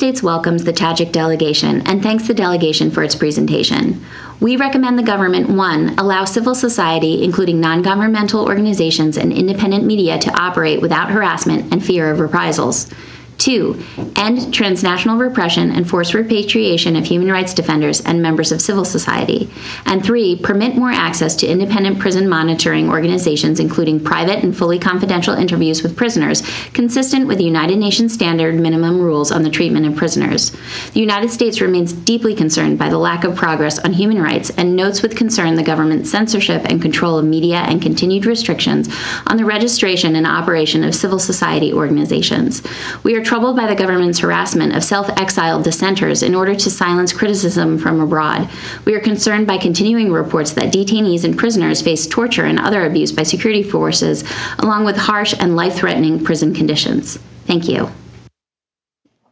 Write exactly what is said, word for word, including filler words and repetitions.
States welcomes the Tajik delegation and thanks the delegation for its presentation. We recommend the government, one, allow civil society, including non-governmental organizations and independent media, to operate without harassment and fear of reprisals. Two, end transnational repression and forced repatriation of human rights defenders and members of civil society. And three, permit more access to independent prison monitoring organizations, including private and fully confidential interviews with prisoners, consistent with the United Nations standard minimum rules on the treatment of prisoners. The United States remains deeply concerned by the lack of progress on human rights and notes with concern the government's censorship and control of media and continued restrictions on the registration and operation of civil society organizations. We are troubled by the government's harassment of self-exiled dissenters in order to silence criticism from abroad. We are concerned by continuing reports that detainees and prisoners face torture and other abuse by security forces, along with harsh and life-threatening prison conditions. Thank you.